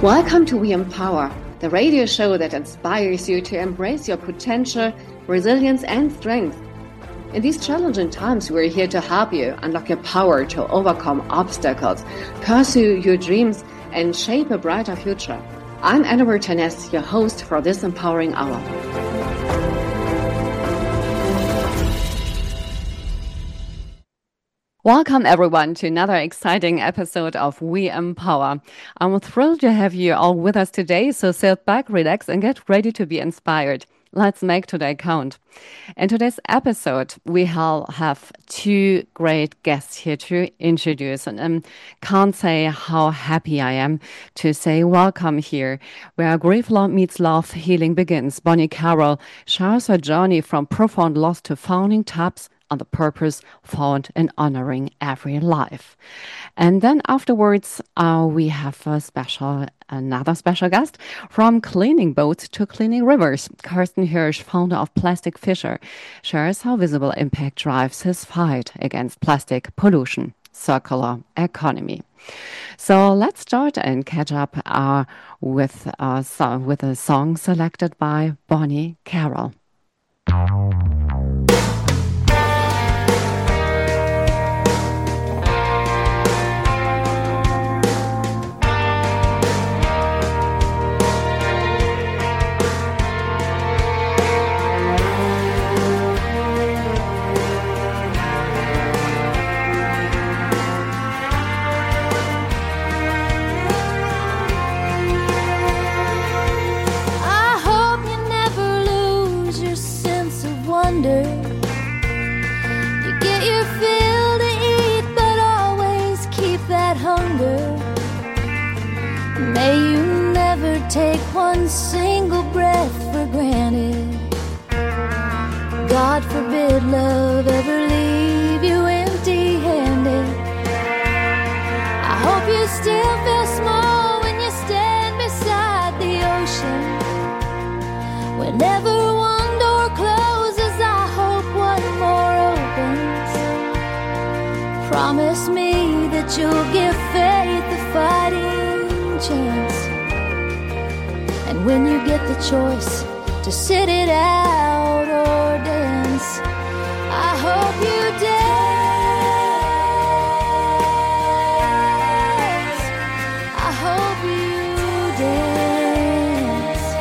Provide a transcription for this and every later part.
Welcome to We Empower, the radio show that inspires you to embrace your potential, resilience, and strength. In these challenging times, we're here to help you unlock your power to overcome obstacles, pursue your dreams, and shape a brighter future. I'm Anna Martinez, your host for this empowering hour. Welcome, everyone, to another exciting episode of We Empower. I'm thrilled to have you all with us today, so sit back, relax, and get ready to be inspired. Let's make today count. In today's episode, we have two great guests here to introduce, and can't say how happy I am to say welcome here, where grief meets love, healing begins. Bonnie Carroll shares her journey from profound loss to founding TAPS on the purpose found in honoring every life. And then afterwards, we have another special guest from cleaning boats to cleaning rivers. Carsten Hirsch, founder of Plastic Fisher, shares how Visible Impact drives his fight against plastic pollution, circular economy. So let's start and catch up with a song selected by Bonnie Carroll. You get your fill to eat, but always keep that hunger. May you never take one single breath for granted. God forbid love ever leave you empty-handed. I hope you still feel small when you stand beside the ocean. Whenever one door closes, I hope one more opens. Promise me that you'll give faith a fighting chance. And when you get the choice to sit it out or dance, I hope you dance. I hope you dance.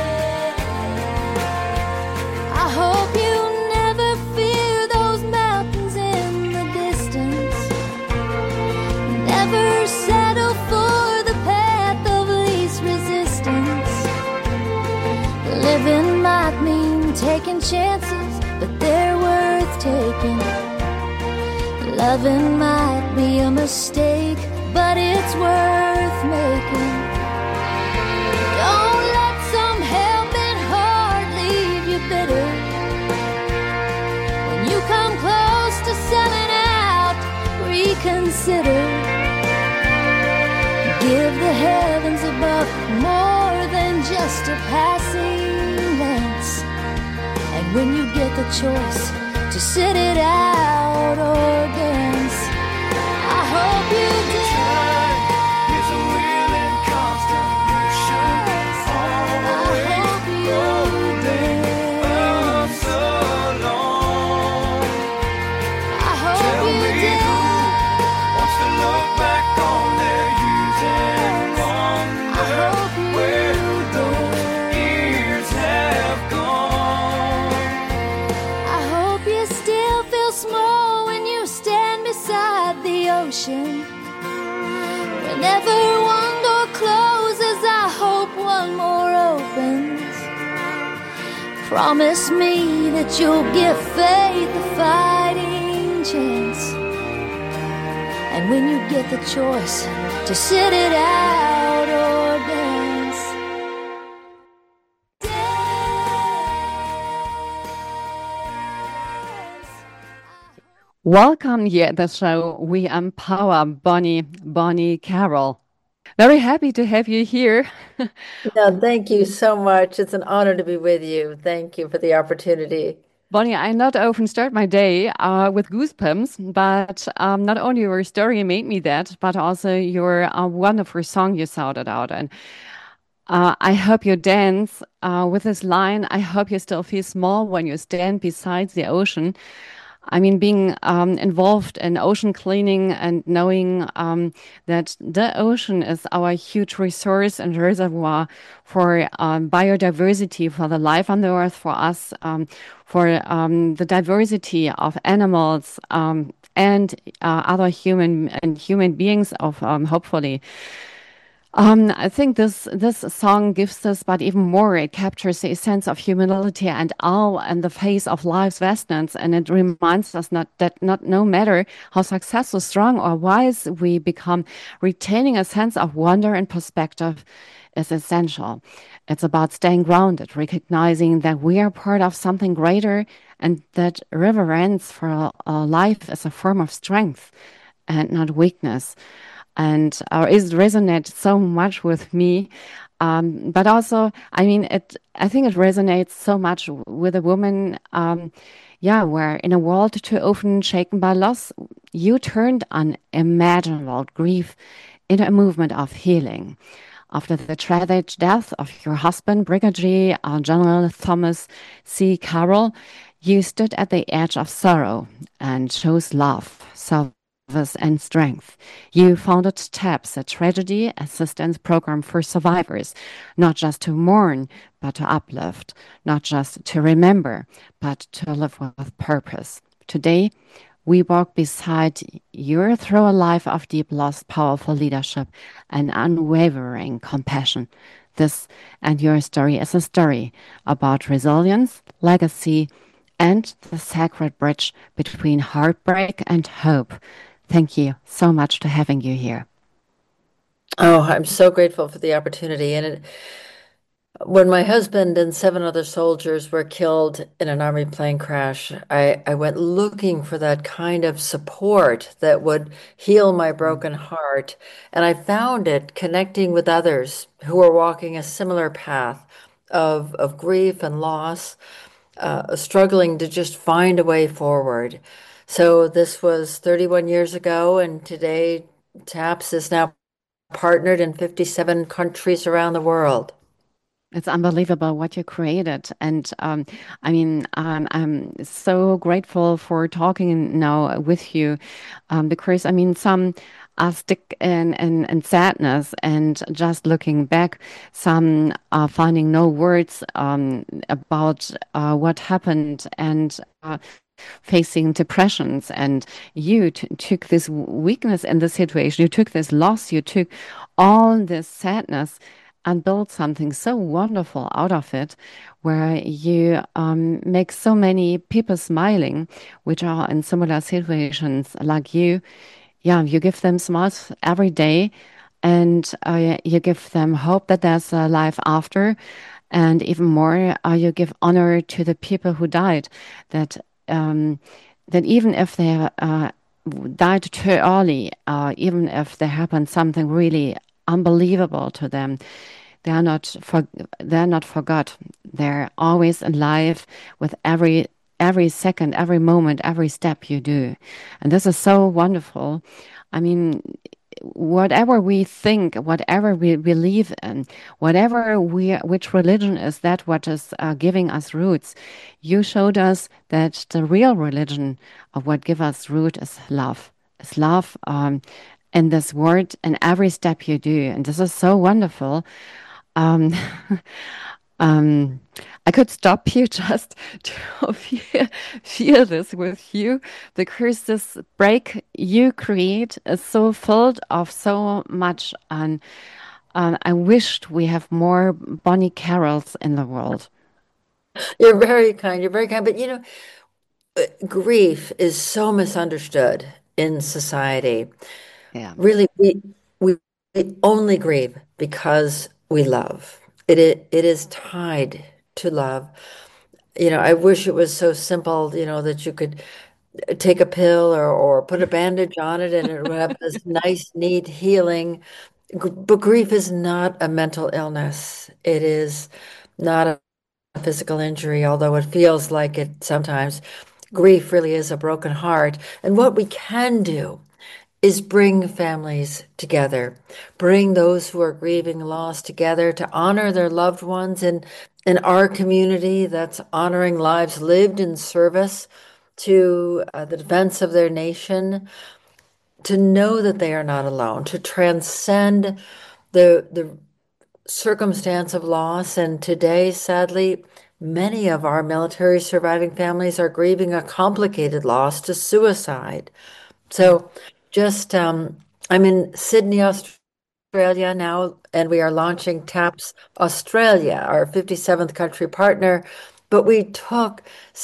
I hope you never fear those mountains in the distance. Never settle for the path of least resistance. Living might mean taking chances, but they're worth taking. Loving might be a mistake, but it's worth making. Don't let some helping heart leave you bitter. When you come close to selling out, reconsider. Give the heavens above more than just a passing glance. And when you get the choice to sit it out or dance, I hope you dance. Is a willing constant motion. I hope you dance. Us alone. I hope Tell you me dance. who wants to look back on their youth and I hope wonder you where those dance. years have gone. I hope you still feel small when you stand beside the ocean. Whenever one door closes, I hope one more opens. Promise me that you'll give faith a fighting chance. And when you get the choice to sit it out or dance, Welcome here at the show, We Empower, Bonnie Carroll. Very happy to have you here. No, thank you so much. It's an honor to be with you. Thank you for the opportunity. Bonnie, I not often start my day with goosebumps, but not only your story made me that, but also your wonderful song you shouted out. And I hope you dance with this line. I hope you still feel small when you stand beside the ocean. I mean, being involved in ocean cleaning and knowing that the ocean is our huge resource and reservoir for biodiversity, for the life on the earth, for us, for the diversity of animals and other human beings of hopefully. I think this song gives us, but even more, it captures a sense of humility and awe in the face of life's vastness, and it reminds us not that not no matter how successful, strong, or wise we become, retaining a sense of wonder and perspective is essential. It's about staying grounded, recognizing that we are part of something greater, and that reverence for life is a form of strength and not weakness and it resonates so much with me. But also, I mean, it. I think it resonates so much with a woman. Yeah, where in a world too often shaken by loss, you turned unimaginable grief into a movement of healing. After the tragic death of your husband, Brigadier General Thomas C. Carroll, you stood at the edge of sorrow and chose love, service, and strength. You founded TAPS, a tragedy assistance program for survivors, not just to mourn, but to uplift, not just to remember, but to live with purpose. Today, we walk beside you through a life of deep loss, powerful leadership, and unwavering compassion. This and your story is a story about resilience, legacy, and the sacred bridge between heartbreak and hope. Thank you so much for having you here. Oh, I'm so grateful for the opportunity. When my husband and seven other soldiers were killed in an army plane crash, I went looking for that kind of support that would heal my broken heart. And I found it connecting with others who were walking a similar path of grief and loss, struggling to just find a way forward. So this was 31 years ago, and today TAPS is now partnered in 57 countries around the world. It's unbelievable what you created. And I mean, I'm so grateful for talking now with you because I mean, some are stick in sadness and just looking back, some are finding no words about what happened and facing depressions. And you took this weakness in the situation, you took this loss, you took all this sadness and build something so wonderful out of it, where you make so many people smiling, which are in similar situations like you. Yeah, you give them smiles every day, and you give them hope that there's a life after, and even more, you give honor to the people who died. That that even if they died too early, even if there happened something really unbelievable to them, they are not for, they're not forgot. They're always alive with every second, every moment, every step you do. And this is so wonderful. I mean, whatever we think, whatever we believe in, whatever which religion is that what is giving us roots, you showed us that the real religion of what give us root is love. Is love in this word and every step you do. And this is so wonderful. Um, um, I could stop you just to feel this with you because this break you create is so filled of so much. And I wished we have more Bonnie Carols in the world. You're very kind. You're very kind. But grief is so misunderstood in society. Yeah. Really, we only grieve because we love. It is tied to love. I wish it was so simple, that you could take a pill or put a bandage on it and it would have this nice, neat healing. But grief is not a mental illness. It is not physical injury, although it feels like it sometimes. Grief really is a broken heart. And what we can do is bring families together, bring those who are grieving loss together to honor their loved ones in our community that's honoring lives lived in service to the defense of their nation, to know that they are not alone, to transcend the circumstance of loss. And today, sadly, many of our military surviving families are grieving a complicated loss to suicide. Mm. So just, I'm in Sydney, Australia now, and we are launching TAPS Australia, our 57th country partner. But we took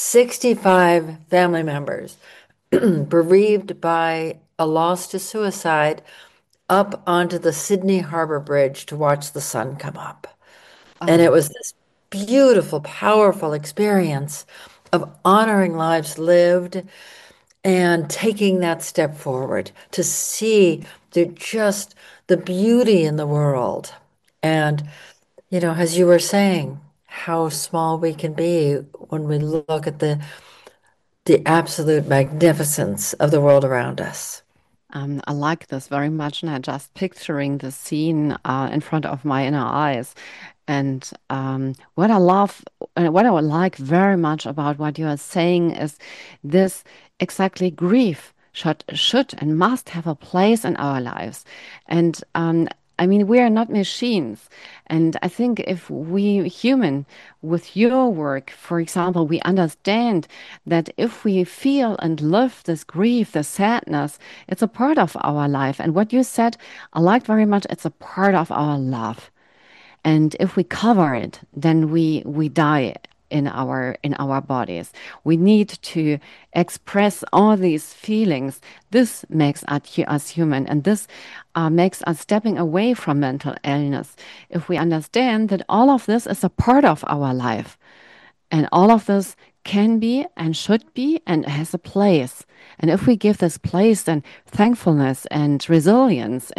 65 family members bereaved by a loss to suicide up onto the Sydney Harbor Bridge to watch the sun come up. And it Oh, was this beautiful, powerful experience of honoring lives lived and taking that step forward to see just the beauty in the world. And, as you were saying, how small we can be when we look at the absolute magnificence of the world around us. I like this very much, and I just picturing the scene in front of my inner eyes. And what I love, what I would like very much about what you are saying is this exactly grief should and must have a place in our lives. And I mean, we are not machines. And I think if we human, with your work, for example, we understand that if we feel and live this grief, the sadness, it's a part of our life. And what you said, I liked very much, it's a part of our love. And if we cover it, then we die in our bodies. We need to express all these feelings. This makes us human, and this makes us stepping away from mental illness. If we understand that all of this is a part of our life, and all of this can be and should be and has a place. And if we give this place, then thankfulness and resilience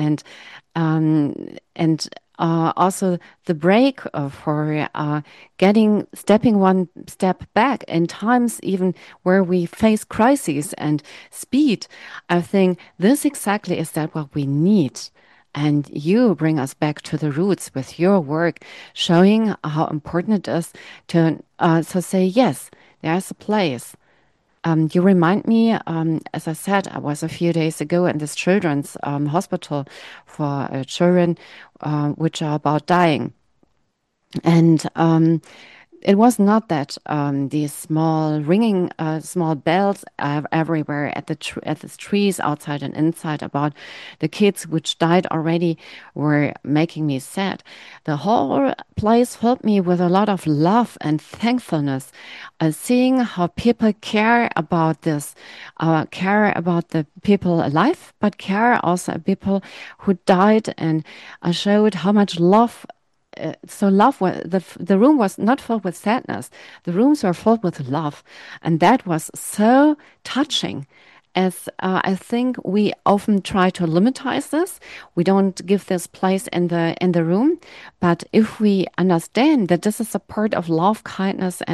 and also the break for stepping one step back in times even where we face crises and speed. I think this exactly is that what we need. And you bring us back to the roots with your work, showing how important it is to say, yes, there's a place. You remind me, as I said, I was a few days ago in this children's hospital for children which are about dying. And it was not that these small ringing, small bells are everywhere at at the trees outside and inside about the kids which died already were making me sad. The whole place filled me with a lot of love and thankfulness, seeing how people care about this, care about the people alive, but care also people who died, and showed how much love so love was the room was not filled with sadness. The rooms were filled with love, and that was so touching. As I think we often try to limitize this, we don't give this place in the room. But if we understand that this is a part of love, kindness,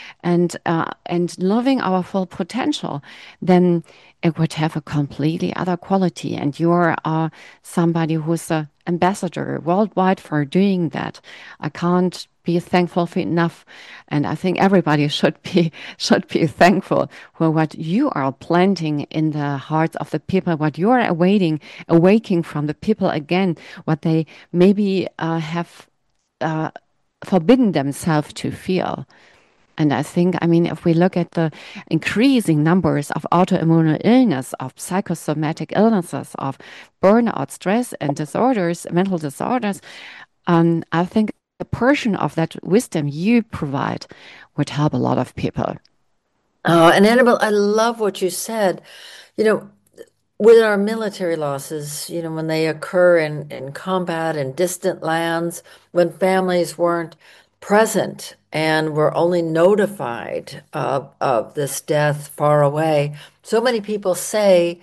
and loving our full potential, then it would have a completely other quality. And you're somebody who's an ambassador worldwide for doing that. I can't be thankful for enough, and I think everybody should be thankful for what you are planting in the hearts of the people, what you are awaking from the people again, what they maybe have uh, forbidden themselves to feel. And I think, I mean, if we look at the increasing numbers of autoimmune illness, of psychosomatic illnesses, of burnout, stress, and disorders, mental disorders, I think a portion of that wisdom you provide would help a lot of people. Oh, and Annabelle, I love what you said. You know, with our military losses, when they occur in combat in distant lands, when families weren't present and were only notified of this death far away, so many people say,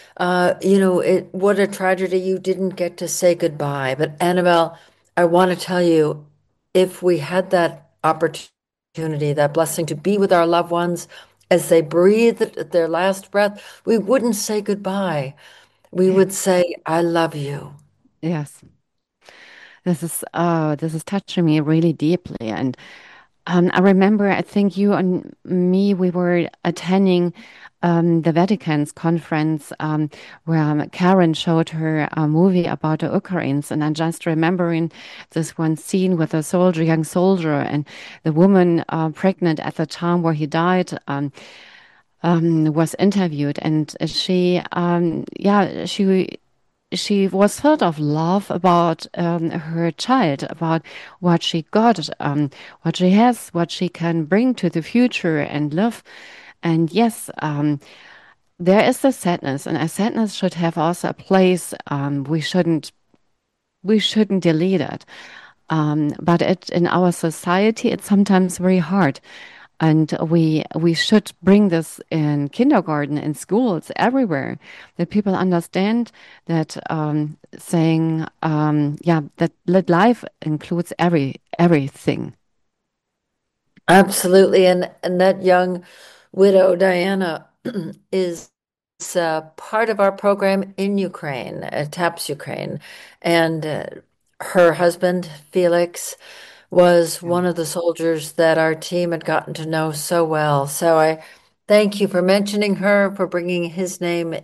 what a tragedy you didn't get to say goodbye. But Annabelle, I want to tell you, if we had that opportunity, opportunity, that blessing to be with our loved ones as they breathe their last breath, we wouldn't say goodbye. We would say, I love you. Yes. This is touching me really deeply. And I remember, I think you and me, we were attending the Vatican's conference where Karen showed her a movie about the Ukrainians. And I'm just remembering this one scene with a soldier, young soldier, and the woman pregnant at the time where he died. Was interviewed, and she was filled of love about her child, about what she got, what she has, what she can bring to the future and live. And yes, there is a sadness, and a sadness should have also a place. We shouldn't delete it. But in our society, it's sometimes very hard. And we should bring this in kindergarten, in schools, everywhere, that people understand that saying, that life includes everything. Absolutely. And that young widow, Diana, is part of our program in Ukraine, TAPS Ukraine. And her husband, Felix, was Yeah. one of the soldiers that our team had gotten to know so well. So I thank you for mentioning her, for bringing his name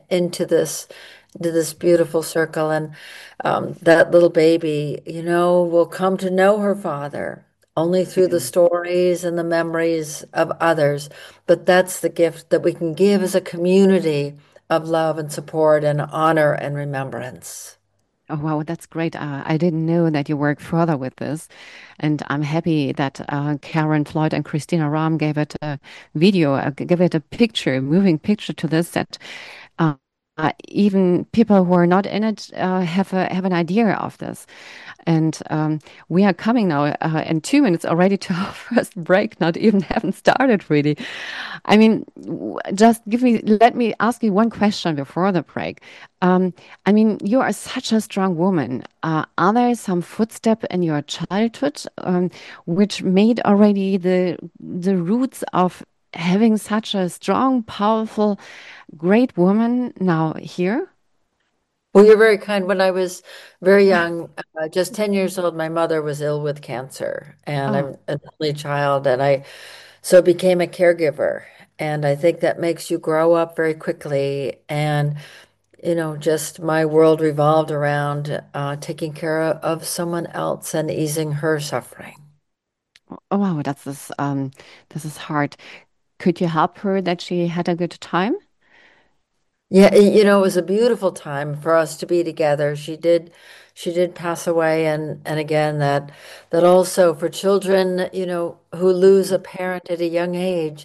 into this beautiful circle. And that little baby, will come to know her father only through the stories and the memories of others. But that's the gift that we can give as a community of love and support and honor and remembrance. Oh, wow, that's great. I didn't know that you work further with this. And I'm happy that Karen Floyd and Christina Ram gave it a video, gave it a picture, moving picture to this that uh, even people who are not in it have an idea of this. And we are coming now in 2 minutes already to our first break, not even haven't started really. I mean, just let me ask you one question before the break. I mean, you are such a strong woman. Are there some footstep in your childhood which made already the roots of having such a strong, powerful, great woman now here? Well, you're very kind. When I was very young, just 10 years old, my mother was ill with cancer, and Oh, I'm an only child, and I so became a caregiver. And I think that makes you grow up very quickly. And, just my world revolved around taking care of someone else and easing her suffering. oh wow, this is hard. Could you help her that she had a good time? Yeah, it was a beautiful time for us to be together. She did pass away, and again that also for children, who lose a parent at a young age,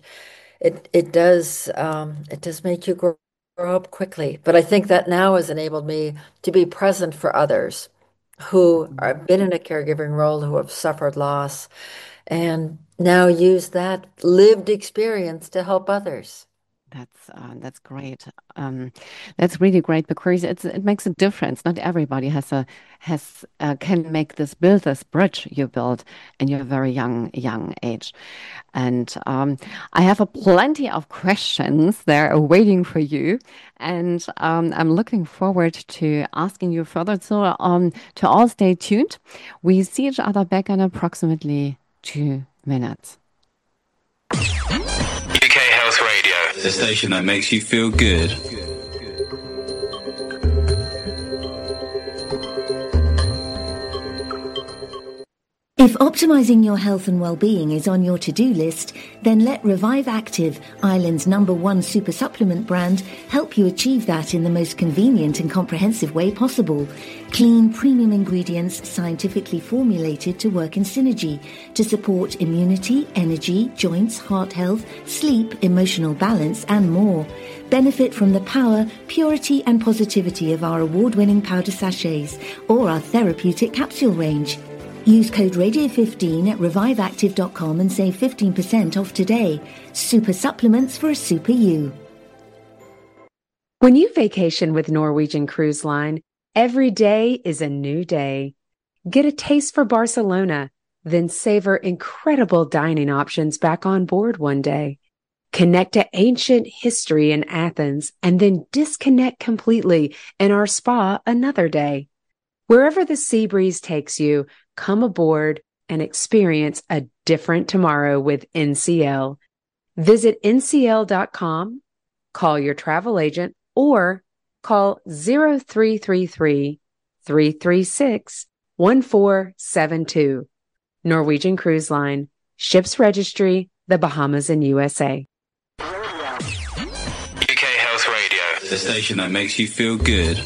it does make you grow up quickly. But I think that now has enabled me to be present for others who have been in a caregiving role, who have suffered loss, and now use that lived experience to help others. That's great. That's really great because it makes a difference. Not everybody can make this build this bridge you built in your very young age. And I have a plenty of questions there waiting for you, and I'm looking forward to asking you further. So to all stay tuned. We see each other back in approximately 2 minutes. UK Health Radio, the station that makes you feel good. If optimizing your health and well-being is on your to-do list, then let Revive Active, Ireland's #1 super supplement brand, help you achieve that in the most convenient and comprehensive way possible. Clean, premium ingredients scientifically formulated to work in synergy to support immunity, energy, joints, heart health, sleep, emotional balance, and more. Benefit from the power, purity, and positivity of our award-winning powder sachets or our therapeutic capsule range. Use code Radio15 at reviveactive.com and save 15% off today. Super supplements for a super you. When you vacation with Norwegian Cruise Line, every day is a new day. Get a taste for Barcelona, then savor incredible dining options back on board one day. Connect to ancient history in Athens and then disconnect completely in our spa another day. Wherever the sea breeze takes you, come aboard and experience a different tomorrow with NCL. Visit ncl.com, call your travel agent, or call 0333 336 1472. Norwegian Cruise Line, Ships Registry, the Bahamas and USA. UK Health Radio, the station that makes you feel good.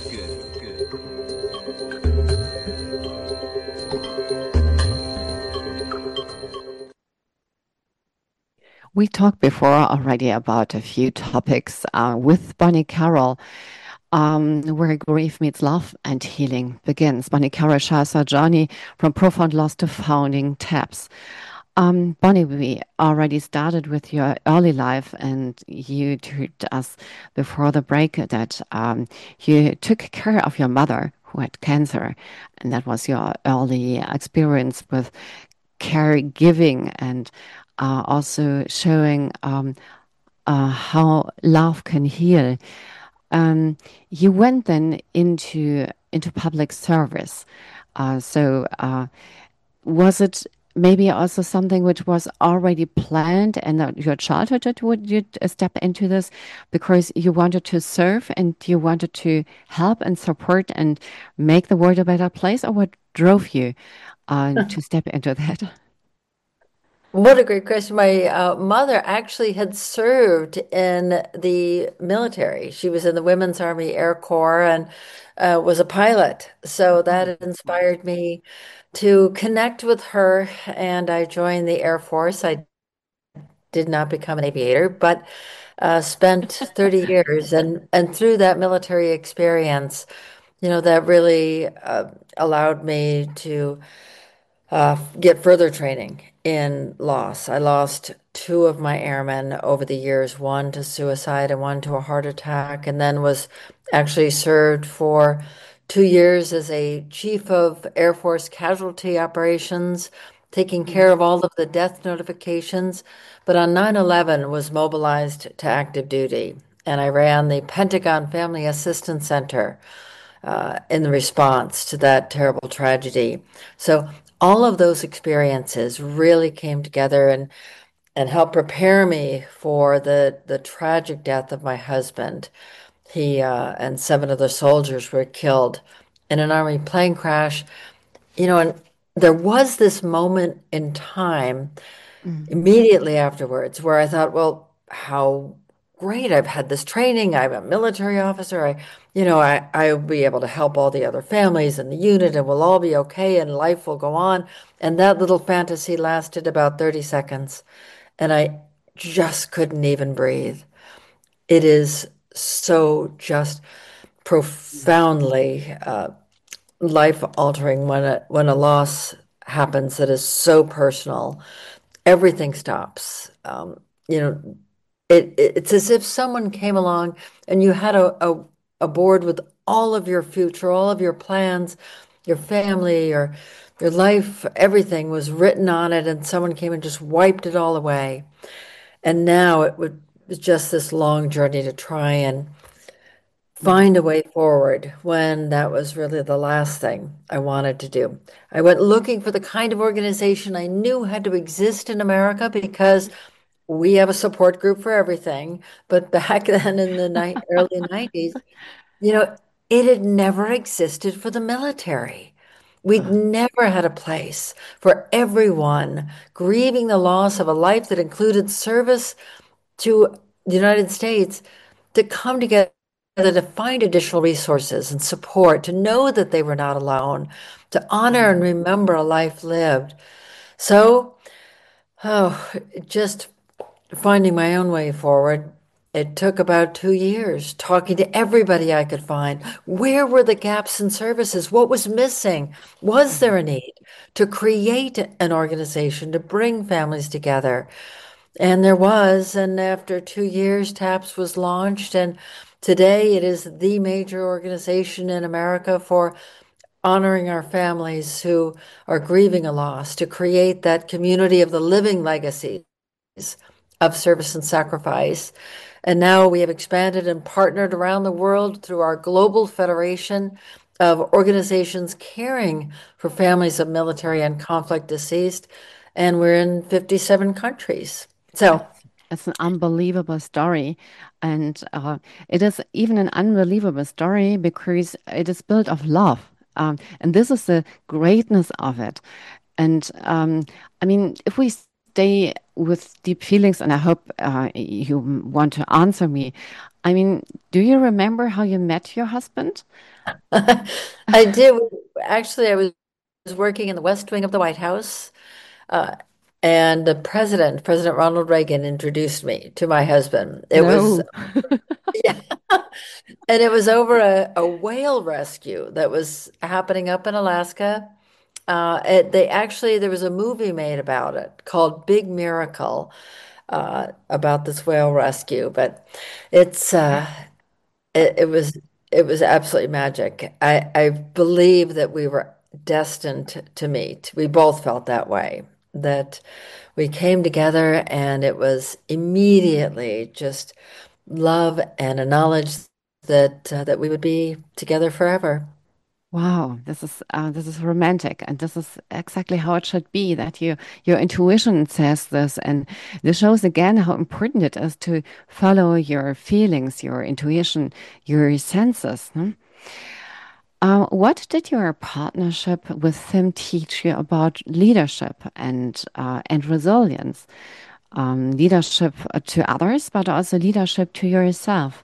We talked before already about a few topics with Bonnie Carroll, where grief meets love and healing begins. Bonnie Carroll shares her journey from profound loss to founding TAPS. Bonnie, we already started with your early life, and you told us before the break that you took care of your mother who had cancer, and that was your early experience with caregiving and also showing how love can heal. You went then into public service. Was it maybe also something which was already planned in your childhood that would you step into this because you wanted to serve and you wanted to help and support and make the world a better place, or what drove you to step into that? What a great question. My mother actually had served in the military. She was in the Women's Army Air Corps and was a pilot. So that inspired me to connect with her, and I joined the Air Force. I did not become an aviator, but spent 30 years, and through that military experience, that really allowed me to get further training in loss. I lost two of my airmen over the years, one to suicide and one to a heart attack, and then was actually served for 2 years as a chief of Air Force casualty operations, taking care of all of the death notifications. But on 9/11 was mobilized to active duty, and I ran the Pentagon Family Assistance Center in the response to that terrible tragedy. So all of those experiences really came together and helped prepare me for the tragic death of my husband. He and seven other soldiers were killed in an Army plane crash. And there was this moment in time immediately afterwards where I thought, well, how great. I've had this training. I'm a military officer. I'll be able to help all the other families in the unit and we'll all be okay and life will go on. And that little fantasy lasted about 30 seconds. And I just couldn't even breathe. It is so just profoundly life altering when a loss happens that is so personal. Everything stops. You know, it's as if someone came along and you had a board with all of your future, all of your plans, your family, your life, everything was written on it, and someone came and just wiped it all away. And now was just this long journey to try and find a way forward when that was really the last thing I wanted to do. I went looking for the kind of organization I knew had to exist in America because we have a support group for everything. But back then in the early 90s, you know, it had never existed for the military. We'd never had a place for everyone grieving the loss of a life that included service to the United States to come together to find additional resources and support, to know that they were not alone, to honor and remember a life lived. So, just finding my own way forward. It took about 2 years talking to everybody I could find. Where were the gaps in services? What was missing? Was there a need to create an organization to bring families together? And there was, and after 2 years, TAPS was launched, and today it is the major organization in America for honoring our families who are grieving a loss, to create that community of the living legacies of service and sacrifice. And now we have expanded and partnered around the world through our global federation of organizations caring for families of military and conflict deceased. And we're in 57 countries. So, It's an unbelievable story. And it is even an unbelievable story because it is built of love. And this is the greatness of it. And I mean, if we stay with deep feelings, and I hope you want to answer me, I mean, do you remember how you met your husband? I did. Actually, I was working in the West Wing of the White House, uh, and the President Ronald Reagan, introduced me to my husband. It was, No. yeah, and it was over a whale rescue that was happening up in Alaska. There was a movie made about it called Big Miracle, about this whale rescue, but it's it was absolutely magic. I believe that we were destined to meet. We both felt that way, that we came together and it was immediately just love and a knowledge that we would be together forever. Wow, this is romantic, and this is exactly how it should be. That your intuition says this, and this shows again how important it is to follow your feelings, your intuition, your senses. No? What did your partnership with Tim teach you about leadership and resilience? Leadership to others, but also leadership to yourself.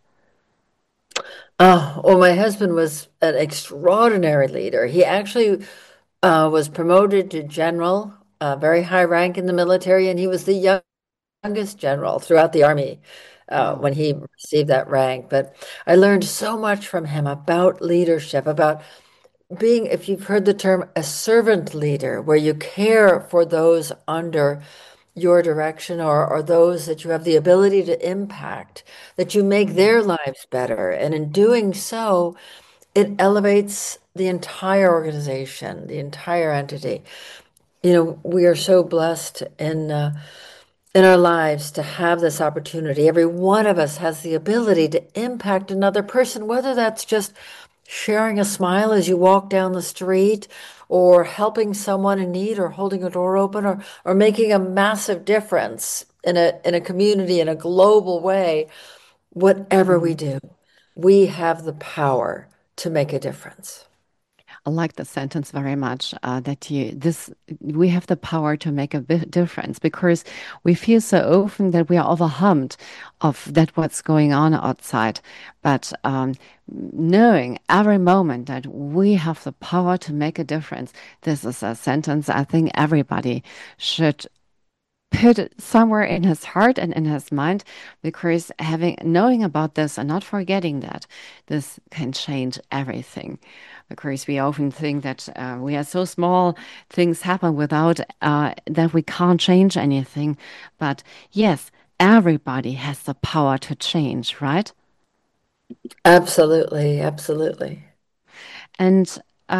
Oh, well, my husband was an extraordinary leader. He actually was promoted to general, a very high rank in the military, and he was the youngest general throughout the army Wow. when he received that rank. But I learned so much from him about leadership, about being, if you've heard the term, a servant leader, where you care for those under your direction, or those that you have the ability to impact, that you make their lives better. And in doing so, it elevates the entire organization, the entire entity. We are so blessed in our lives to have this opportunity. Every one of us has the ability to impact another person, whether that's just sharing a smile as you walk down the street, or helping someone in need, or holding a door open, or making a massive difference in a community in a global way. Whatever we Mhm. do, we have the power to make a difference. I like the sentence very much. That you this we have the power to make a big difference because we feel so often that we are overwhelmed of that what's going on outside. But knowing every moment that we have the power to make a difference, this is a sentence I think everybody should put it somewhere in his heart and in his mind, because having knowing about this and not forgetting that this can change everything, because we often think that we are so small, things happen without that we can't change anything. But yes, everybody has the power to change, right? Absolutely, absolutely. And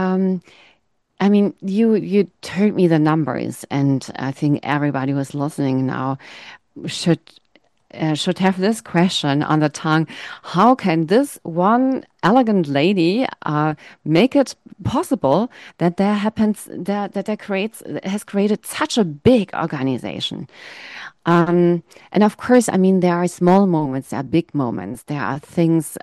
I mean, you told me the numbers, and I think everybody who's listening now should should have this question on the tongue. How can this one elegant lady make it possible that there happens that there creates has created such a big organization? And of course, I mean, there are small moments, there are big moments, there are things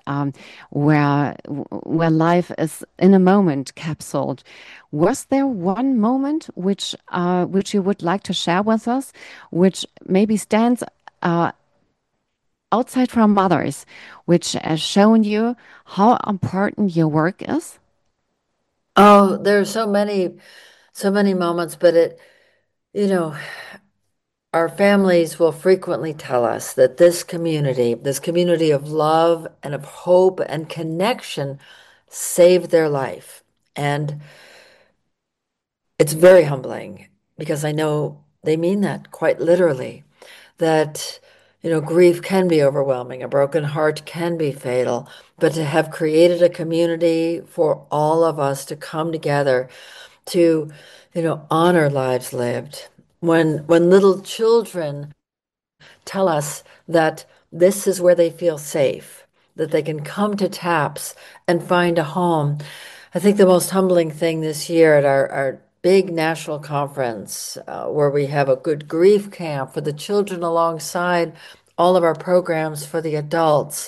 where life is in a moment capsuled. Was there one moment which you would like to share with us, which maybe stands outside from others, which has shown you how important your work is? Oh, there are so many moments, but you know, our families will frequently tell us that this community of love and of hope and connection, saved their life. And it's very humbling, because I know they mean that quite literally. That, Grief can be overwhelming. A broken heart can be fatal. But to have created a community for all of us to come together to, honor lives lived. When little children tell us that this is where they feel safe, that they can come to TAPS and find a home. I think the most humbling thing this year at our big national conference, where we have a good grief camp for the children alongside all of our programs for the adults,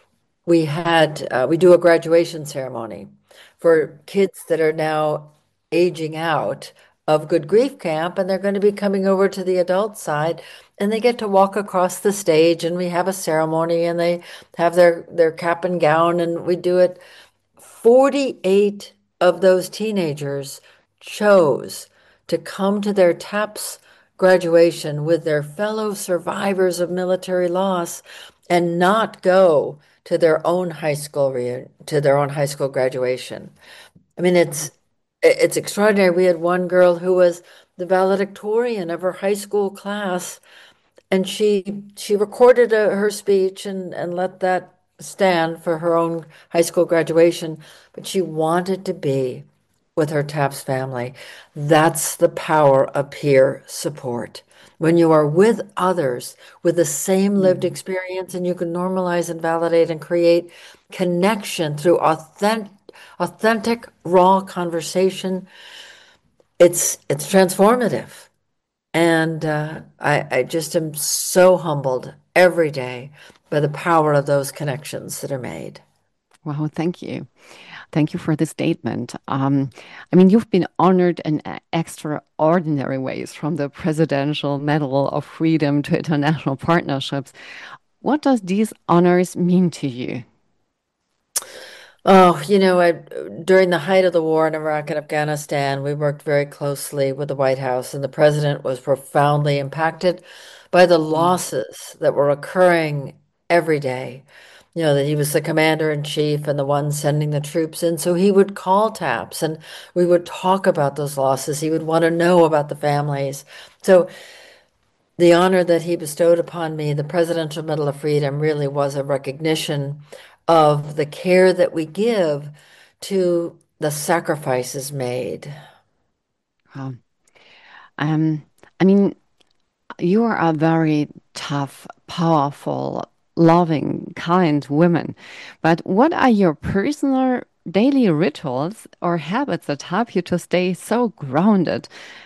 we do a graduation ceremony for kids that are now aging out of Good Grief Camp, and they're going to be coming over to the adult side, and they get to walk across the stage, and we have a ceremony, and they have their cap and gown, and we do it. 48 of those teenagers chose to come to their TAPS graduation with their fellow survivors of military loss and not go to their own high school graduation. I mean, it's extraordinary. We had one girl who was the valedictorian of her high school class, and she recorded her speech and let that stand for her own high school graduation, but she wanted to be with her TAPS family. That's the power of peer support. When you are with others with the same lived experience, and you can normalize and validate and create connection through authentic, raw conversation, it's transformative. And I just am so humbled every day by the power of those connections that are made. Wow, thank you. Thank you for the statement. I mean, you've been honored in extraordinary ways, from the Presidential Medal of Freedom to international partnerships. What does these honors mean to you? Oh, during the height of the war in Iraq and Afghanistan, we worked very closely with the White House, and the president was profoundly impacted by the losses that were occurring every day. That he was the commander in chief and the one sending the troops in. So he would call TAPS and we would talk about those losses. He would want to know about the families. So the honor that he bestowed upon me, the Presidential Medal of Freedom, really was a recognition of the care that we give to the sacrifices made. Wow. Um, I mean, you are a very tough, powerful, loving, kind woman. But what are your personal daily rituals or habits that help you to stay so grounded?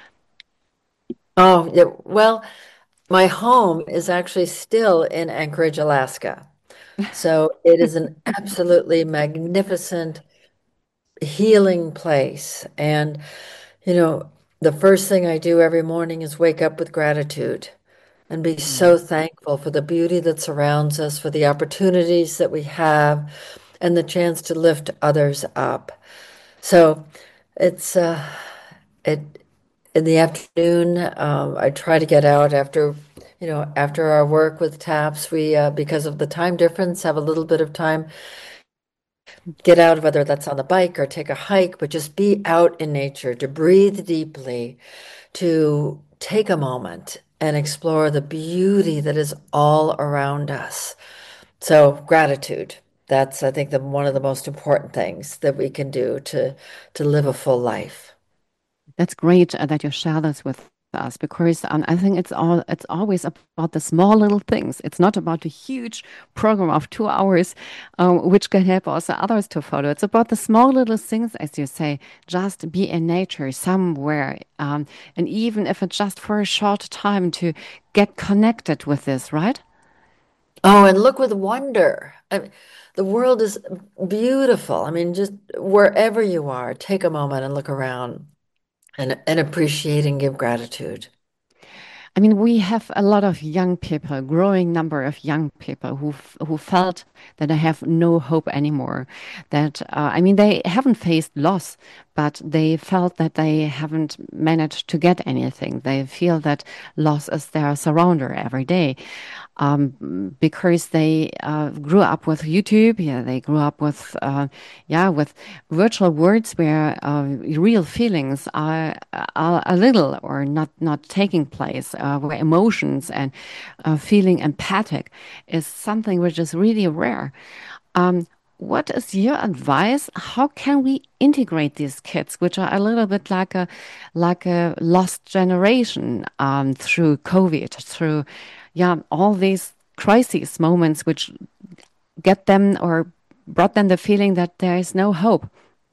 Oh, yeah. Well, my home is actually still in Anchorage, Alaska. So it is an absolutely magnificent healing place. And, you know, the first thing I do every morning is wake up with gratitude and be so thankful for the beauty that surrounds us, for the opportunities that we have, and the chance to lift others up. So it's it in the afternoon. I try to get out after our work with TAPS. We because of the time difference have a little bit of time, get out, whether that's on the bike or take a hike, but just be out in nature, to breathe deeply, to take a moment and explore the beauty that is all around us. So gratitude. That's, I think, one of the most important things that we can do to live a full life. That's great that you share this with us, because I think it's always about the small little things. It's not about the huge program of 2 hours, which can help also others to follow. It's about the small little things, as you say. Just be in nature somewhere, and even if it's just for a short time, to get connected with this, right? Oh, and look with wonder. The world is beautiful. I mean, just wherever you are, take a moment and look around and appreciate and give gratitude. I mean, we have a lot of young people, growing number of young people who felt that they have no hope anymore. That I mean, they haven't faced loss, but they felt that they haven't managed to get anything. They feel that loss is their surrounder every day, because they grew up with YouTube. Yeah, they grew up with with virtual words where real feelings are a little or not taking place. where emotions and feeling empathic is something which is really rare. What is your advice? How can we integrate these kids, which are a little bit like a lost generation through COVID, through all these crises moments, which get them or brought them the feeling that there is no hope.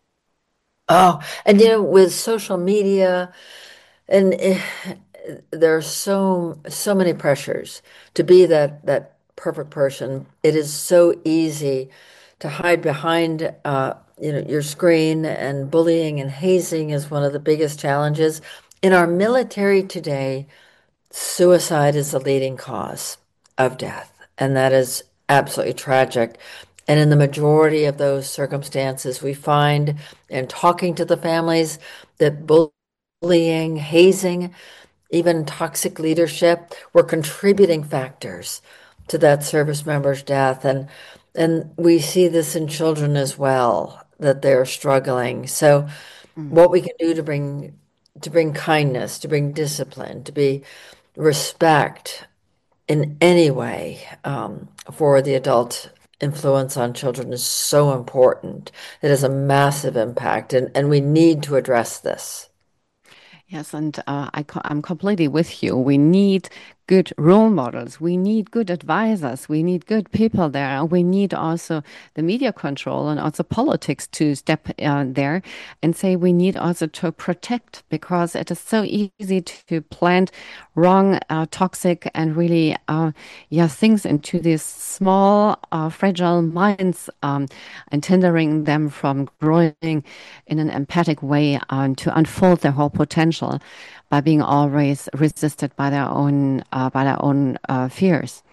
Oh, and with social media, and there are so many pressures to be that perfect person. It is so easy to hide behind your screen, and bullying and hazing is one of the biggest challenges. In our military today, suicide is the leading cause of death, and that is absolutely tragic. And in the majority of those circumstances, we find in talking to the families that bullying, hazing, even toxic leadership were contributing factors to that service member's death. And we see this in children as well, that they're struggling. So what we can do to bring kindness, to bring discipline, to be respect in any way for the adult influence on children is so important. It has a massive impact, and we need to address this. Yes, and I'm completely with you. We need good role models. We need good advisors. We need good people there. We need also the media control and also politics to step there and say we need also to protect, because it is so easy to plant wrong, toxic, and really things into these small, fragile minds and hindering them from growing in an empathic way to unfold their whole potential by being always resisted by their own fears.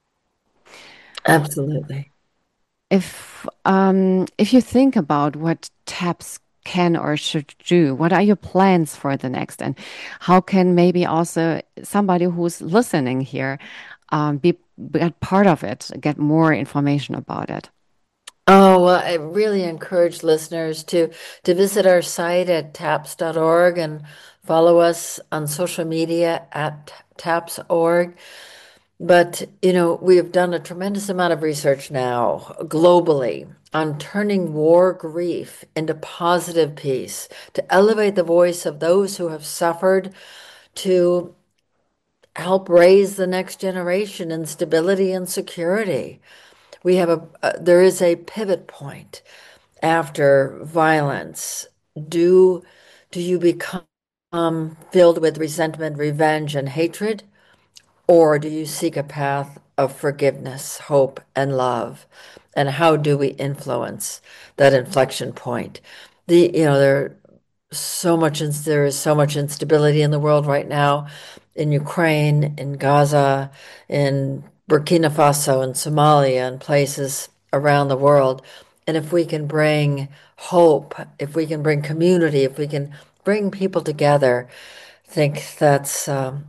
Absolutely. If you think about what TAPS can or should do, what are your plans for the next, and how can maybe also somebody who's listening here be part of it, get more information about it? Oh, well, I really encourage listeners to visit our site at taps.org and follow us on social media at taps.org. But, we have done a tremendous amount of research now globally on turning war grief into positive peace, to elevate the voice of those who have suffered, to help raise the next generation in stability and security. There is a pivot point after violence. Do you become filled with resentment, revenge, and hatred? Or do you seek a path of forgiveness, hope, and love? And how do we influence that inflection point? There is so much instability in the world right now, in Ukraine, in Gaza, in Burkina Faso, and Somalia, and places around the world. And if we can bring hope, if we can bring community, if we can bring people together, I think that's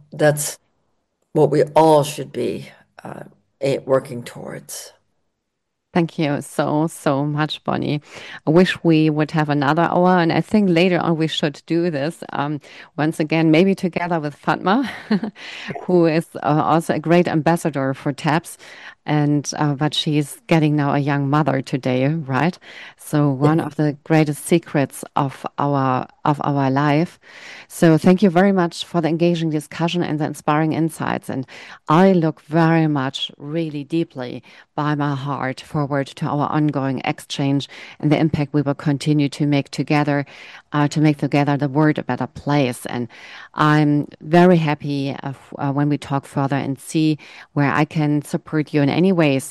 what we all should be working towards. Thank you so much, Bonnie. I wish we would have another hour, and I think later on we should do this once again, maybe together with Fatma, who is also a great ambassador for TAPS, and but she's getting now a young mother today, right? So one of the greatest secrets of our life. So thank you very much for the engaging discussion and the inspiring insights. And I look very much, really deeply by my heart forward to our ongoing exchange and the impact we will continue to make together the world a better place. And I'm very happy when we talk further and see where I can support you in any ways.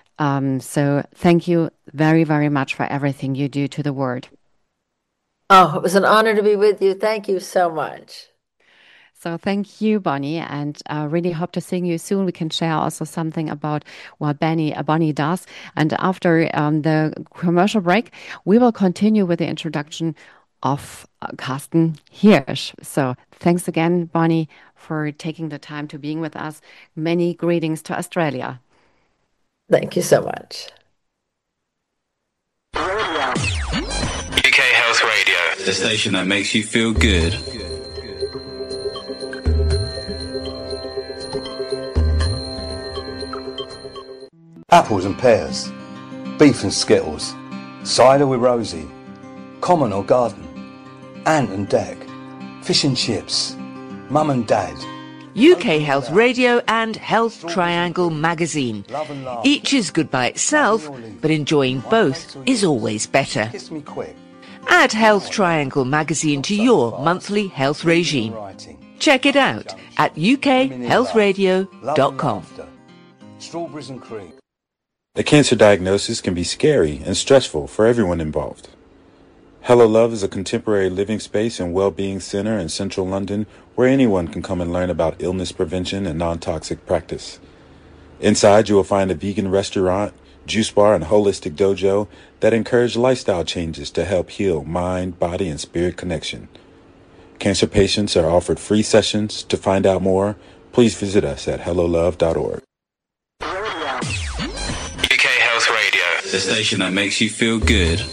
So thank you very, very much for everything you do to the world. Oh, it was an honor to be with you. Thank you so much. So thank you, Bonnie, and really hope to see you soon. We can share also something about what Bonnie does. And after the commercial break, we will continue with the introduction of Carsten Hirsch. So thanks again, Bonnie, for taking the time to being with us. Many greetings to Australia. Thank you so much. UK Health Radio, the station that makes you feel good. Apples and pears, beef and skittles, cider with Rosie, common or garden, ant and deck, fish and chips, mum and dad. UK Health Radio and Health Triangle magazine. Each is good by itself, but enjoying both is always better. Kiss me quick. Add Health Triangle magazine to your monthly health regime. Check it out at ukhealthradio.com. Strawberries and cream. A cancer diagnosis can be scary and stressful for everyone involved. Hello Love is a contemporary living space and well-being center in central London where anyone can come and learn about illness prevention and non-toxic practice. Inside, you will find a vegan restaurant, juice bar, and holistic dojo that encourage lifestyle changes to help heal mind, body, and spirit connection. Cancer patients are offered free sessions. To find out more, please visit us at hellolove.org. UK Health Radio, the station that makes you feel good.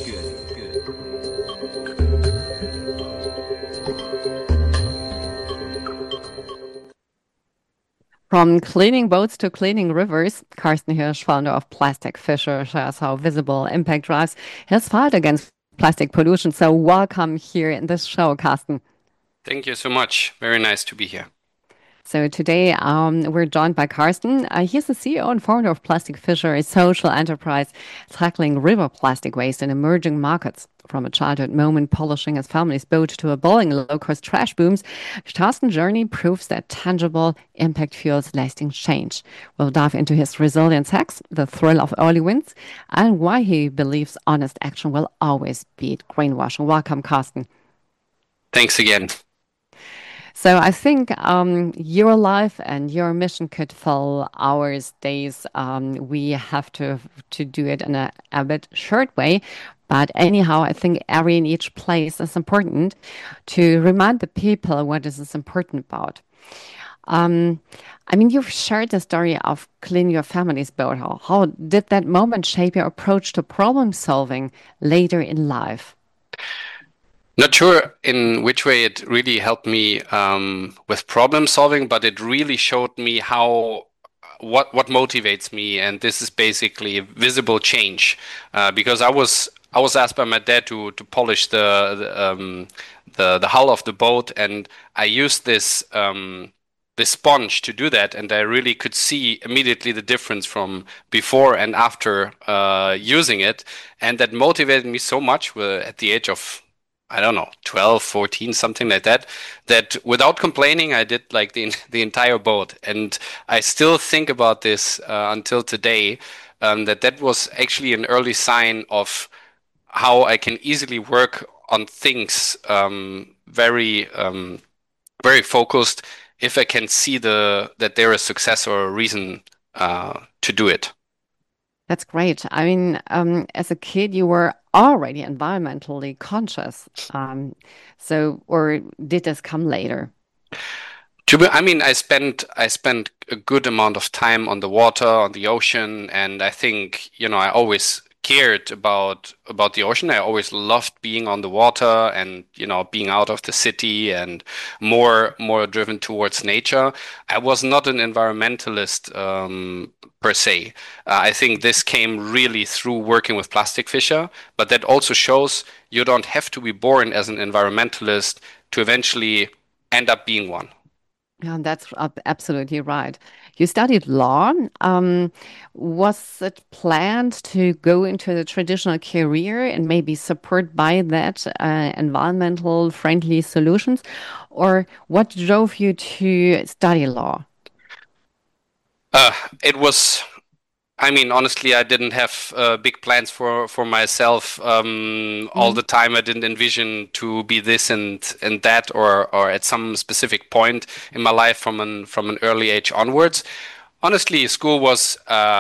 From cleaning boats to cleaning rivers, Carsten Hirsch, founder of Plastic Fisher, shares how Visible Impact drives his fight against plastic pollution. So welcome here in this show, Carsten. Thank you so much. Very nice to be here. So today we're joined by Carsten. He's the CEO and founder of Plastic Fisher, a social enterprise tackling river plastic waste in emerging markets. From a childhood moment polishing his family's boat to a bowling low-cost trash booms, Carsten's journey proves that tangible impact fuels lasting change. We'll dive into his resilience hacks, the thrill of early wins, and why he believes honest action will always beat greenwashing. Welcome, Carsten. Thanks again. So I think your life and your mission could fill hours, days. We have to do it in a bit short way. But anyhow, I think every in each place is important to remind the people what this is important about. I mean, you've shared the story of cleaning your family's boat. How did that moment shape your approach to problem solving later in life? Not sure in which way it really helped me with problem solving, but it really showed me what motivates me, and this is basically visible change. Because I was asked by my dad to polish the hull of the boat, and I used this sponge to do that, and I really could see immediately the difference from before and after using it, and that motivated me so much at the age of, I don't know, 12, 14, something like that, that without complaining, I did like the entire boat. And I still think about this until today, that was actually an early sign of how I can easily work on things very focused if I can see that there is success or a reason to do it. That's great. I mean, as a kid, you were already environmentally conscious. Or did this come later? I spent a good amount of time on the water, on the ocean, and I think, I always cared about the ocean. I always loved being on the water and, being out of the city and more driven towards nature. I was not an environmentalist per se. I think this came really through working with Plastic Fisher, but that also shows you don't have to be born as an environmentalist to eventually end up being one. Yeah, that's absolutely right. You studied law. Was it planned to go into the traditional career and maybe support by that environmental friendly solutions? Or what drove you to study law? Honestly, I didn't have big plans for myself all the time. I didn't envision to be this and that or at some specific point in my life from an early age onwards. Honestly, school was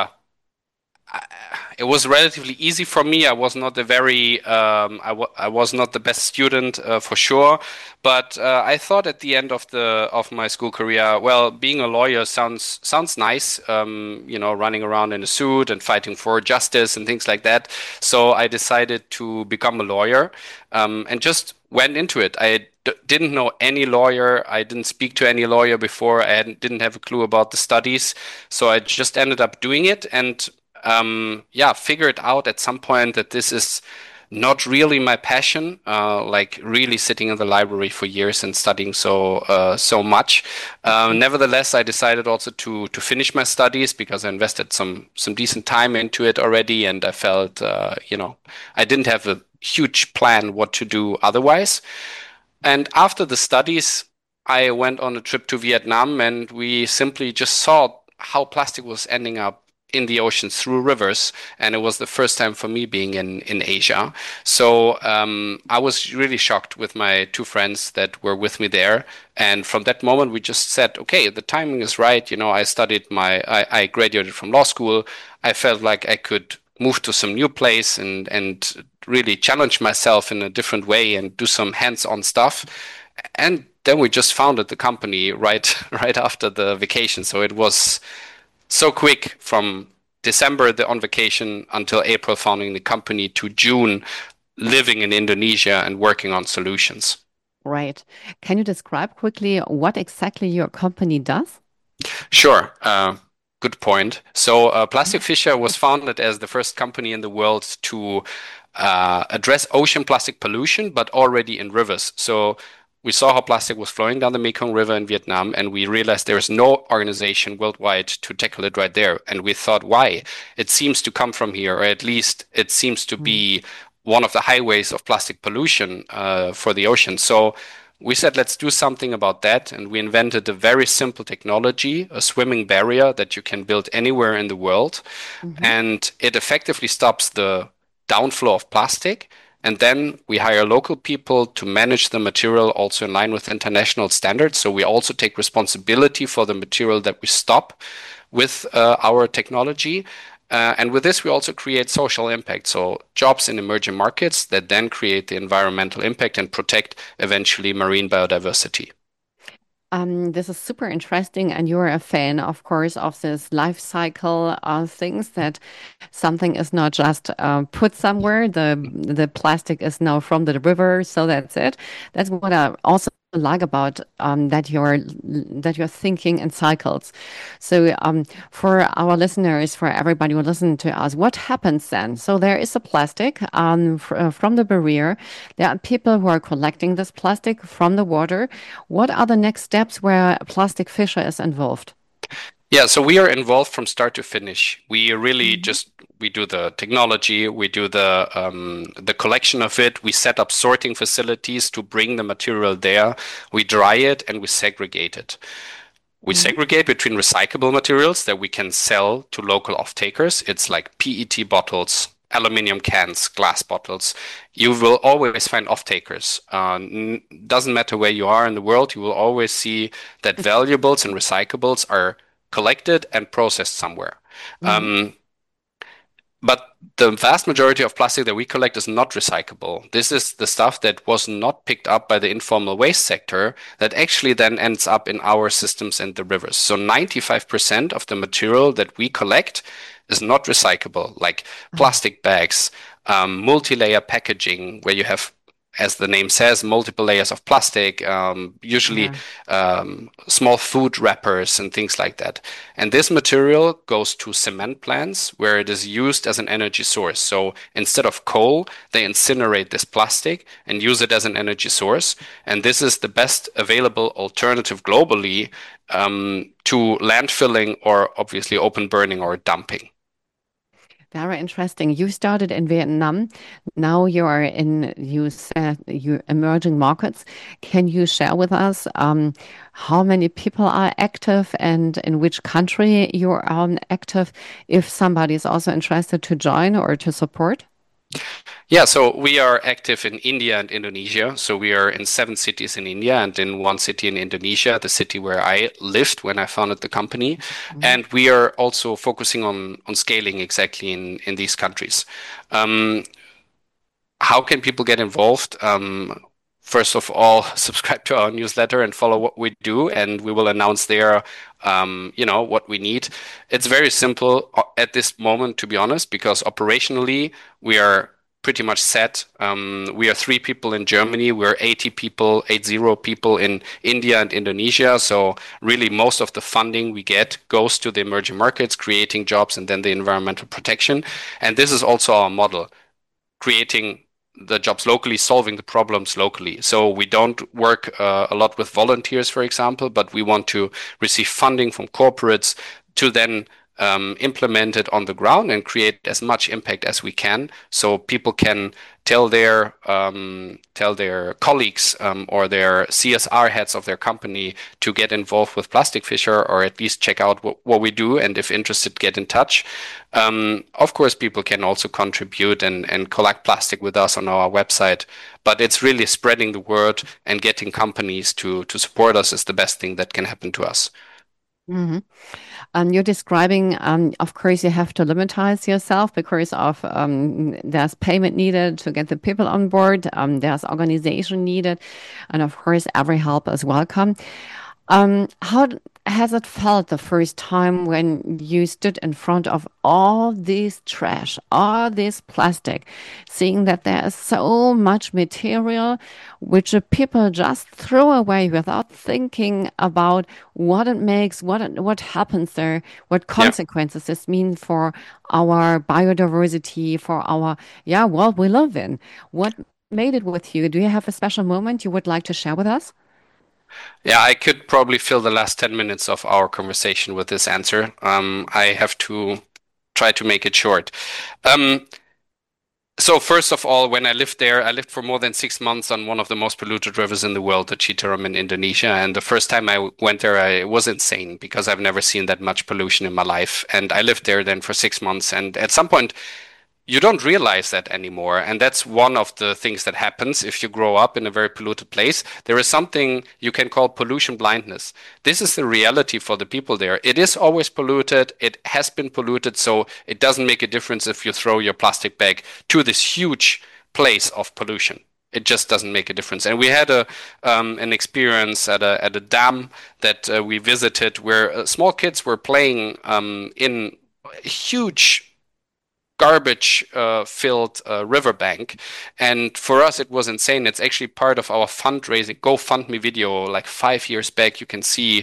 it was relatively easy for me. I was not I was not the best student for sure, but I thought at the end of my school career, well, being a lawyer sounds nice, running around in a suit and fighting for justice and things like that. So I decided to become a lawyer, and just went into it. I didn't know any lawyer. I didn't speak to any lawyer before. I didn't have a clue about the studies. So I just ended up doing it, and figured out at some point that this is not really my passion, like really sitting in the library for years and studying so much. Nevertheless, I decided also to finish my studies because I invested some decent time into it already, and I felt I didn't have a huge plan what to do otherwise. And after the studies, I went on a trip to Vietnam, and we simply just saw how plastic was ending up in the oceans through rivers, and it was the first time for me being in Asia. So I was really shocked with my two friends that were with me there. And from that moment, we just said, okay, the timing is right. I graduated from law school. I felt like I could move to some new place and really challenge myself in a different way and do some hands-on stuff. And then we just founded the company right after the vacation. So it was so quick from December on vacation until April founding the company to June living in Indonesia and working on solutions. Right. Can you describe quickly what exactly your company does? Sure. Good point. So Plastic Fisher was founded as the first company in the world to address ocean plastic pollution, but already in rivers. So we saw how plastic was flowing down the Mekong River in Vietnam, and we realized there is no organization worldwide to tackle it right there. And we thought, why? It seems to come from here, or at least it seems to be one of the highways of plastic pollution for the ocean. So we said, let's do something about that. And we invented a very simple technology, a swimming barrier that you can build anywhere in the world. And it effectively stops the downflow of plastic. And then we hire local people to manage the material also in line with international standards. So we also take responsibility for the material that we stop with our technology. And with this, we also create social impact. So jobs in emerging markets that then create the environmental impact and protect eventually marine biodiversity. This is super interesting, and you're a fan, of course, of this life cycle things, that something is not just put somewhere. The plastic is now from the river, so that's it. That's what I also like about that you're thinking in cycles. So for our listeners, for everybody who listen to us, what happens then? So there is a plastic from the barrier. There are people who are collecting this plastic from the water. What are the next steps where Plastic Fisher is involved? Yeah, so we are involved from start to finish. We really we do the technology, we do the collection of it, we set up sorting facilities to bring the material there, we dry it, and we segregate it. We segregate between recyclable materials that we can sell to local off-takers. It's like PET bottles, aluminum cans, glass bottles. You will always find off-takers. Doesn't matter where you are in the world, you will always see that valuables and recyclables are collected and processed somewhere. But the vast majority of plastic that we collect is not recyclable. This is the stuff that was not picked up by the informal waste sector that actually then ends up in our systems and the rivers. So 95% of the material that we collect is not recyclable, like plastic bags, multi-layer packaging, where you have, as the name says, multiple layers of plastic, usually small food wrappers and things like that. And this material goes to cement plants where it is used as an energy source. So instead of coal, they incinerate this plastic and use it as an energy source. And this is the best available alternative globally to landfilling or obviously open burning or dumping. Very interesting. You started in Vietnam. Now you are in, you said, you emerging markets. Can you share with us how many people are active and in which country you are active, if somebody is also interested to join or to support? Yeah, so we are active in India and Indonesia. So we are in 7 cities in India and in 1 city in Indonesia, the city where I lived when I founded the company. And we are also focusing on scaling exactly in these countries. How can people get involved? First of all, subscribe to our newsletter and follow what we do, and we will announce there, what we need. It's very simple at this moment, to be honest, because operationally we are pretty much set. We are 3 people in Germany. We're 80 people in India and Indonesia. So really most of the funding we get goes to the emerging markets, creating jobs and then the environmental protection. And this is also our model, creating the jobs locally, solving the problems locally. So we don't work a lot with volunteers, for example, but we want to receive funding from corporates to then implement it on the ground and create as much impact as we can, so people can tell their colleagues or their CSR heads of their company to get involved with Plastic Fisher, or at least check out what we do, and if interested, get in touch. Of course, people can also contribute and collect plastic with us on our website, but it's really spreading the word and getting companies to support us is the best thing that can happen to us. Mm-hmm. You're describing, of course, you have to limitize yourself because of there's payment needed to get the people on board. There's organization needed, and of course, every help is welcome. How has it felt the first time when you stood in front of all this trash, all this plastic, seeing that there is so much material which the people just throw away without thinking about what it makes, what happens there, what consequences this mean for our biodiversity, for our world we live in? What made it with you? Do you have a special moment you would like to share with us? Yeah, I could probably fill the last 10 minutes of our conversation with this answer. I have to try to make it short. So first of all, when I lived there, I lived for more than 6 months on one of the most polluted rivers in the world, the Citarum in Indonesia. And the first time I went there, I was insane because I've never seen that much pollution in my life. And I lived there then for 6 months. And at some point, you don't realize that anymore. And that's one of the things that happens if you grow up in a very polluted place. There is something you can call pollution blindness. This is the reality for the people there. It is always polluted. It has been polluted. So it doesn't make a difference if you throw your plastic bag to this huge place of pollution. It just doesn't make a difference. And we had an experience at a dam that we visited where small kids were playing in a huge garbage filled riverbank. And for us, it was insane. It's actually part of our fundraising GoFundMe video, like 5 years back. You can see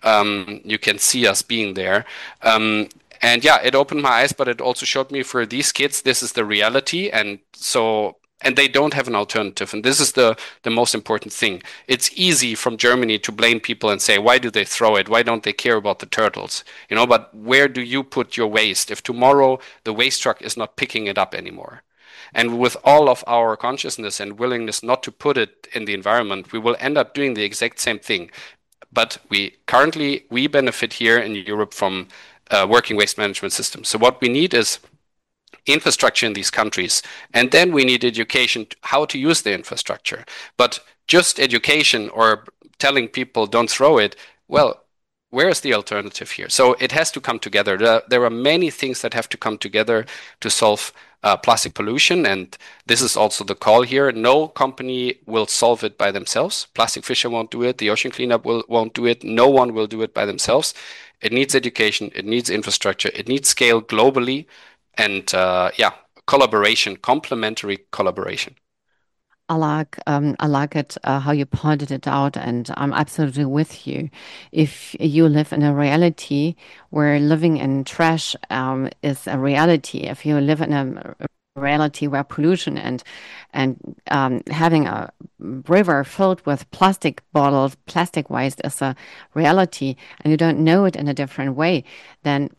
us being there. And yeah, it opened my eyes, but it also showed me for these kids, this is the reality. And they don't have an alternative. And this is the most important thing. It's easy from Germany to blame people and say, why do they throw it? Why don't they care about the turtles? But where do you put your waste if tomorrow the waste truck is not picking it up anymore? And with all of our consciousness and willingness not to put it in the environment, we will end up doing the exact same thing. But we benefit here in Europe from working waste management systems. So what we need is infrastructure in these countries, and then we need education how to use the infrastructure. But just education or telling people don't throw it, well, where is the alternative here? So it has to come together. There are many things that have to come together to solve plastic pollution, and this is also the call here. No company will solve it by themselves. Plastic Fisher won't do it. The Ocean Cleanup won't do it. No one will do it by themselves. It needs education. It needs infrastructure. It needs scale globally. And collaboration, complementary collaboration. I like it how you pointed it out, and I'm absolutely with you. If you live in a reality where living in trash is a reality, if you live in a reality where pollution and having a river filled with plastic bottles, plastic waste is a reality, and you don't know it in a different way, then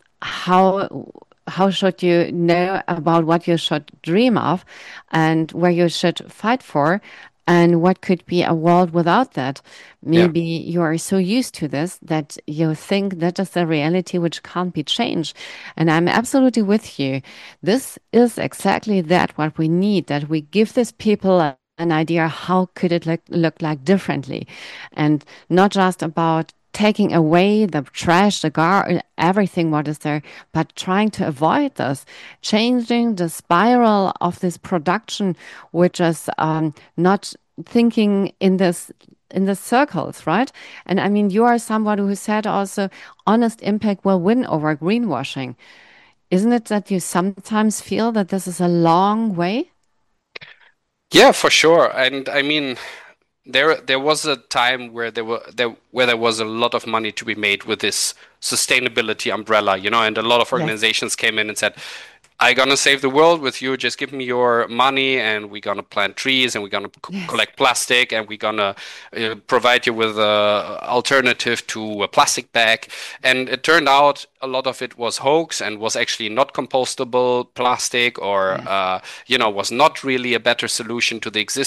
how should you know about what you should dream of and where you should fight for and what could be a world without that? Maybe you are so used to this that you think that is the reality which can't be changed. And I'm absolutely with you. This is exactly that what we need, that we give these people an idea how could it look like differently, and not just about taking away the trash, the garbage, everything what is there, but trying to avoid this, changing the spiral of this production, which is not thinking in the circles, right? And I mean, you are somebody who said also, honest impact will win over greenwashing. Isn't it that you sometimes feel that this is a long way? Yeah, for sure. And I mean, there was a time where there was a lot of money to be made with this sustainability umbrella, and a lot of Yes. organizations came in and said, "I gonna save the world with you. Just give me your money, and we're gonna plant trees, and we're gonna Yes. collect plastic, and we're gonna provide you with a alternative to a plastic bag." And it turned out a lot of it was hoax and was actually not compostable plastic, or Yes. was not really a better solution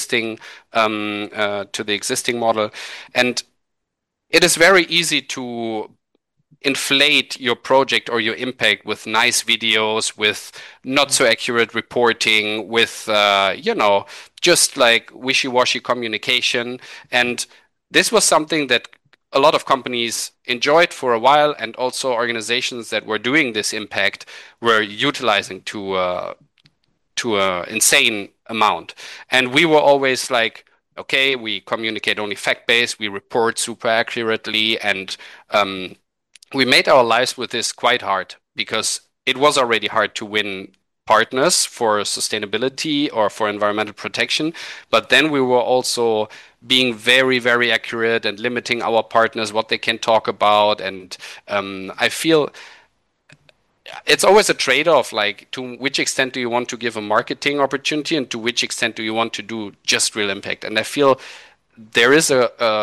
to the existing model. And it is very easy to inflate your project or your impact with nice videos, with not so accurate reporting, with just like wishy-washy communication. And this was something that a lot of companies enjoyed for a while, and also organizations that were doing this impact were utilizing to a insane amount. And we were always like, okay, we communicate only fact-based, we report super accurately, and we made our lives with this quite hard, because it was already hard to win partners for sustainability or for environmental protection. But then we were also being very, very accurate and limiting our partners what they can talk about. And I feel it's always a trade-off, like to which extent do you want to give a marketing opportunity, and to which extent do you want to do just real impact. And I feel there is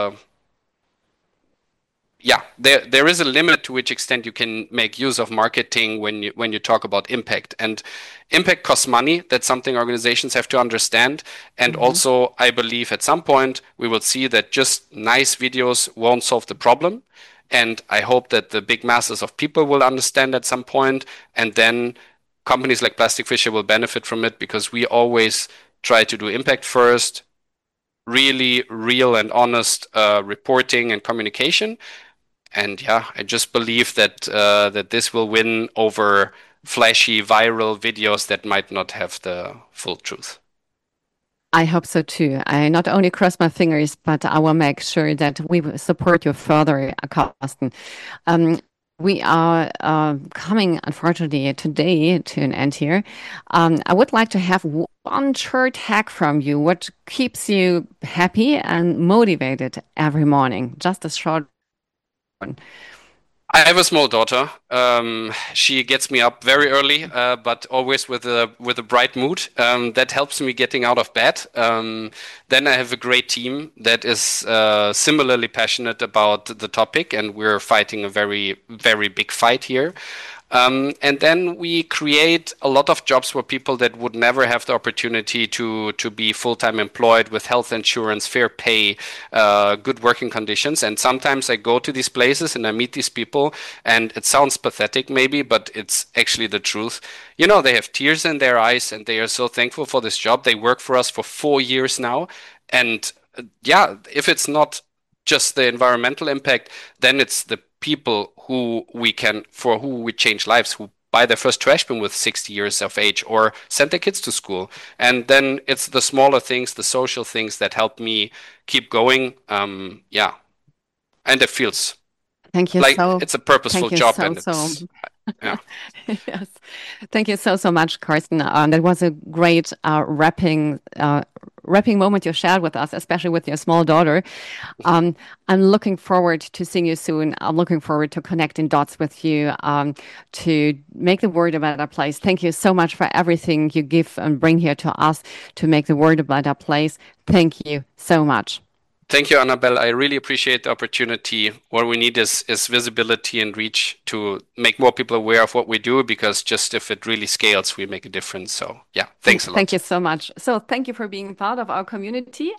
there is a limit to which extent you can make use of marketing when you talk about impact. And impact costs money. That's something organizations have to understand. And also, I believe at some point we will see that just nice videos won't solve the problem. And I hope that the big masses of people will understand at some point, and then companies like Plastic Fisher will benefit from it, because we always try to do impact first, really real and honest reporting and communication. And yeah, I just believe that this will win over flashy viral videos that might not have the full truth. I hope so too. I not only cross my fingers, but I will make sure that we will support you further, Carsten. We are coming, unfortunately, today to an end here. I would like to have one short hack from you. What keeps you happy and motivated every morning? Just a short one. I have a small daughter. She gets me up very early, but always with a bright mood. That helps me getting out of bed. Then I have a great team that is similarly passionate about the topic, and we're fighting a very, very big fight here. And then we create a lot of jobs for people that would never have the opportunity to be full-time employed, with health insurance, fair pay, good working conditions. And sometimes I go to these places and I meet these people, and it sounds pathetic maybe, but it's actually the truth. They have tears in their eyes, and they are so thankful for this job. They work for us for 4 years now. And yeah, if it's not just the environmental impact, then it's the people for who we change lives, who buy their first trash bin with 60 years of age, or send their kids to school. And then it's the smaller things, the social things, that help me keep going. Yeah. And it feels Thank you like so. it's a purposeful Thank you job, so and so. yeah. Yes. Thank you so much, Carsten. That was a great wrapping moment you shared with us, especially with your small daughter. I'm looking forward to seeing you soon. I'm looking forward to connecting dots with you, to make the world a better place. Thank you so much for everything you give and bring here to us to make the world a better place. Thank you so much. Thank you, Annabelle. I really appreciate the opportunity. What we need is visibility and reach to make more people aware of what we do, because just if it really scales, we make a difference. So yeah, thanks a lot. Thank you so much. So thank you for being part of our community.